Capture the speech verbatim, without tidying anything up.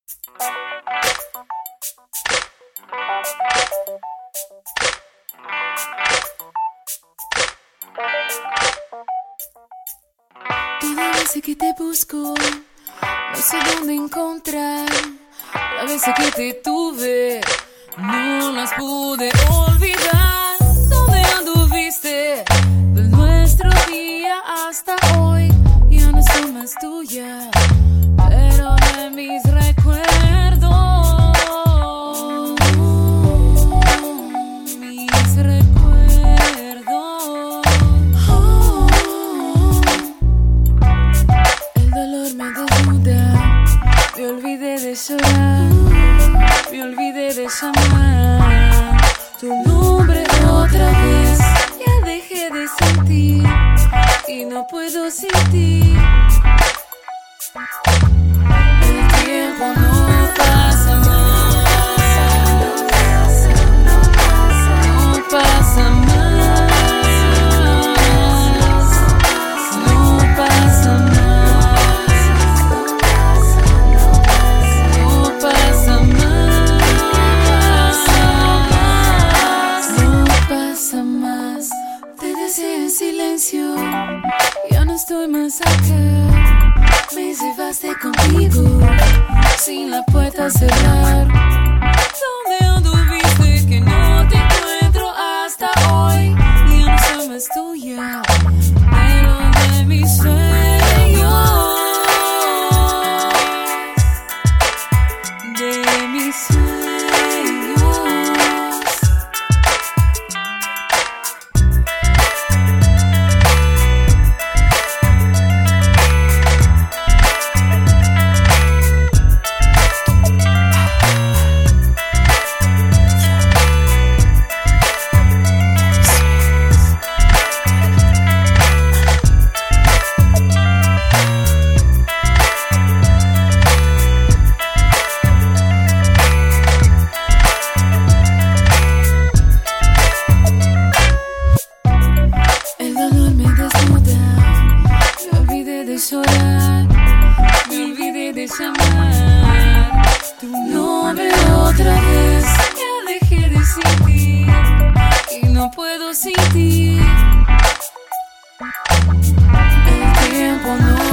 Toda vez que te busco, no sé dónde encontrar. La vez que te tuve, no las pude olvidar. ¿Dónde anduviste? De nuestro día hasta hoy, ya no soy más tuya, pero de mis recuerdos, mis recuerdos. Oh, el dolor me desnuda, me olvidé de llorar, me olvidé de llamar tu nombre otra vez. Ya dejé de sentir y no puedo sentir. El tiempo no pasa más, no pasa más, no pasa más, no pasa más, no pasa más. Te decía en silencio, ya no estoy más acá. Me llevaste contigo, sin la puerta cerrar. ¿Dónde anduviste que no te encuentro hasta hoy? Ya no soy más tuya, pero de mis sueños, de mis sueños. Llorar, me olvidé de llamar tu nombre otra vez. Ya dejé de sentir y no puedo sentir. El tiempo no